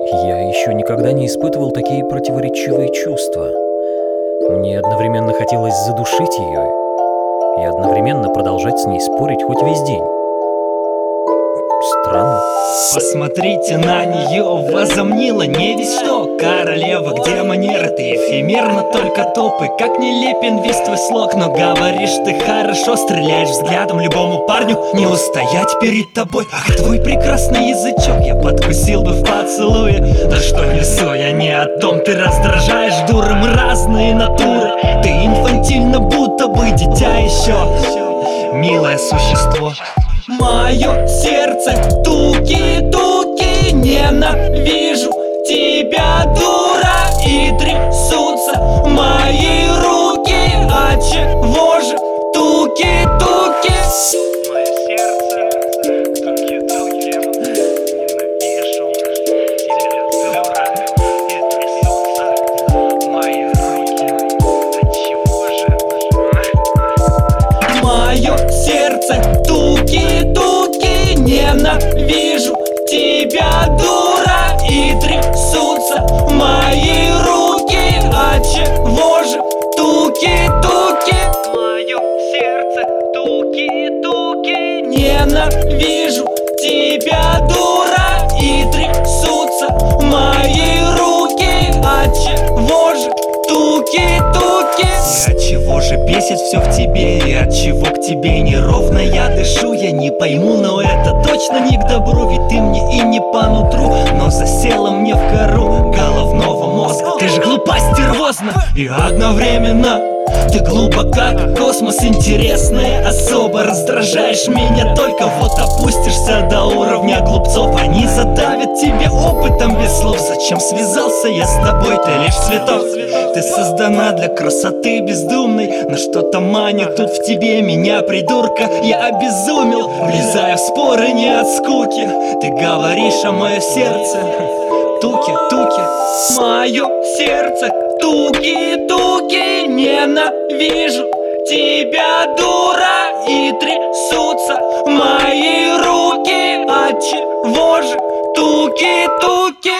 Я еще никогда не испытывал такие противоречивые чувства. Мне одновременно хотелось задушить ее и одновременно продолжать с ней спорить хоть весь день. Странно. Посмотрите на нее, возомнила не весь что. Королева, где манеры, ты эфемерна, только топы. Как нелепен весь твой слог, но говоришь ты хорошо. Стреляешь взглядом любому парню, не устоять перед тобой. Ах, твой прекрасный язычок я подкусил бы в поцелуе. Да что несу, я не о том, ты раздражаешь, дуры, мы разные натуры. Ты инфантильно, будто бы дитя еще. Милое существо. Мое сердце, туки-туки, ненавижу тебя, дура, и трясутся мои руки. А чего же туки-туки? Мое сердце, туки-туки, ненавижу тебя, дура, и трясутся мои руки. А чего же? Мое сердце, туки-туки, ненавижу тебя, дура, и трясутся мои руки. А чего же туки-туки? Мое сердце, туки-туки, ненавижу тебя, дура, и трясутся мои руки. А чего же туки-туки? И от чего же бесит все в тебе, и от чего к тебе неровно я дышу? Я не пойму, но это точно не к добру, ведь ты мне и не по нутру, но засела мне в кору головного мозга. Ты же глупа, стервозна и одновременно ты глубока, как космос, интересная особа. Раздражаешь меня, только вот опустишься до уровня глупцов. Они задавят тебе опытом без слов. Зачем связался я с тобой, ты лишь цветок. Ты создана для красоты бездумной, но что-то манит тут в тебе меня, придурка. Я обезумел, влезая в споры не от скуки. Ты говоришь, а мое сердце туки-туки. Мое сердце туки-туки, ненавижу тебя, дура, и трясутся мои руки. А чего же туки-туки?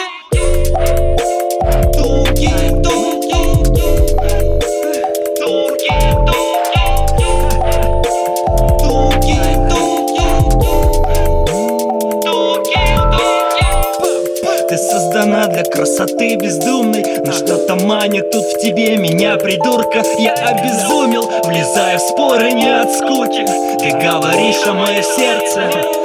Ты создана для красоты бездумной, но что-то манит тут в тебе меня, придурка. Я обезумел, влезая в споры не от скуки. Ты говоришь, а мое сердце